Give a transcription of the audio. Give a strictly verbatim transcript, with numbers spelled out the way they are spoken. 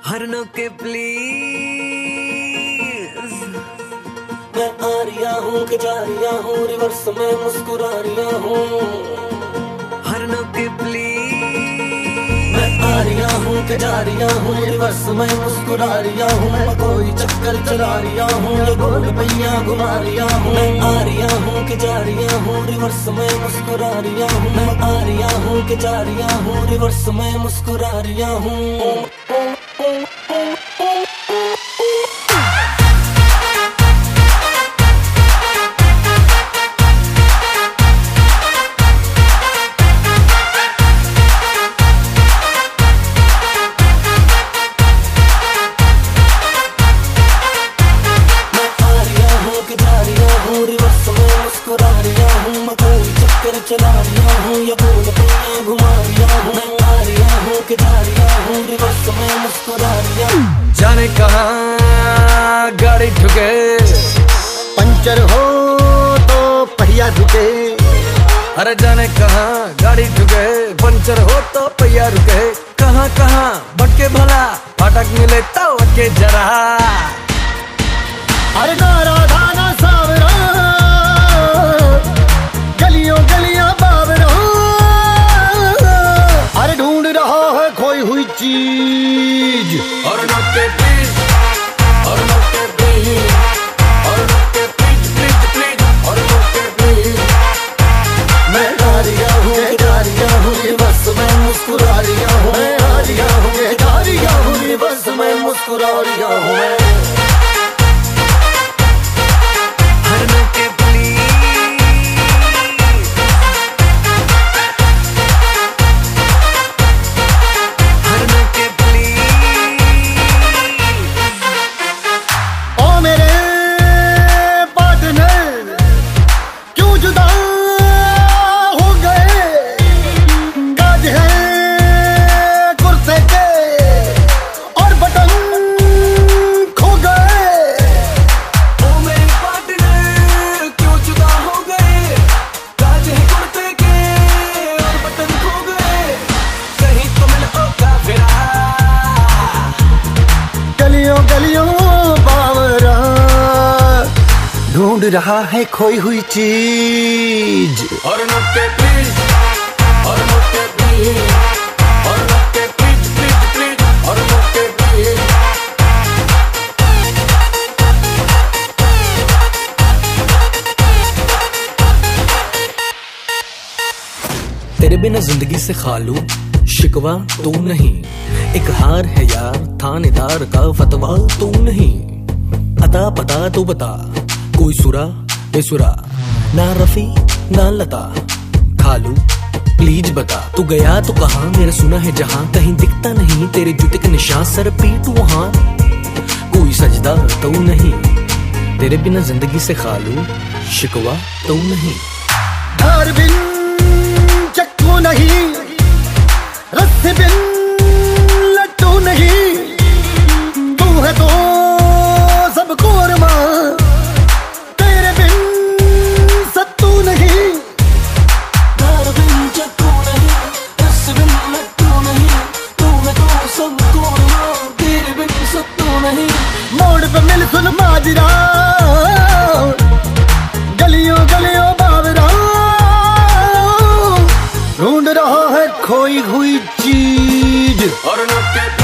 हरनों के प्लीज। मैं आ रिया हूँ कि जा रिया हूँ, रिवर्स में मुस्कुरा रिया हूँ। हरनों के प्लीज। मैं आ रिया हूँ कि जा रिया हूँ, रिवर्स में मुस्कुरा रिया हूँ। मैं कोई चक्कर चला रिया हूँ, ये गोल पहिया घुमा रिया हूँ। मैं आ रिया हूँ कि जा रिया हूँ, रिवर्स में मुस्कुरा रिया हूँ। मैं आ रिया हूँ कि जा रिया हूँ, रिवर्स में मुस्कुरा रिया हूँ। चला रिया हूँ या गोल पहिया घुमा रिया हूँ। मैं आ रिया हूँ कि जा रिया हूँ, रिवर्स में मुस्कुरा रिया हूँ। जाने कहाँ गाड़ी ठुके, पंचर हो तो पहिया रुके। अरे जाने कहाँ गाड़ी ठुके, पंचर हो तो पहिया रुके। कहाँ कहाँ भटके भला, फाटक मिले तो अटके जरा। अरे नारा धाना सावरा, गलियों गलियां बावरा। अरे ढूंढ रहा है खोई हुई चीज। और नोटे प्लीज, और नोटे प्लीज, और नोटे प्लीज प्लीज प्लीज, और नोटे प्लीज। मैं आ रिया हूँ कि जा रिया हूँ, रिवर्स में मुस्कुरा रिया हूँ। मैं आ रिया हूँ कि जा रिया हूँ, रिवर्स में मुस्कुरा रिया हूँ। मैं हरनों के ढूंढ रहा है खोई हुई चीज। और नोटे प्लीज, और नोटे प्लीज, और नोटे प्लीज प्लीज प्लीज, और नोटे प्लीज। तेरे बिना जिंदगी से खालू शिकवा तू नहीं। एक हार है यार थानेदार का फतवा तू नहीं। अता पता तू बता, कोई सुरा बेसुरा, ना रफी ना लता। खालू प्लीज बता, तू गया तो कहाँ, मेरा सुना है जहाँ। कहीं दिखता नहीं तेरे जूते का निशान, सर पीट वहाँ। कोई सजदा तो नहीं, तेरे बिना जिंदगी से खालू शिकवा तो नहीं। धार बिन चक्कू नहीं, रस्से बिन लट्टू नहीं। तू है तो सब कोरमा, तेरे बिन सत्तू नहीं। धार बिन चक्कू नहीं, रस्से बिन लट्टू नहीं। तू है तो सब कोरमा, तेरे बिन सत्तू नहीं। मोड़ पे मिल सुन माजरा, गलियों गलियों बावरा। ढूंढ रहा है खोई हुई चीज। और नोटे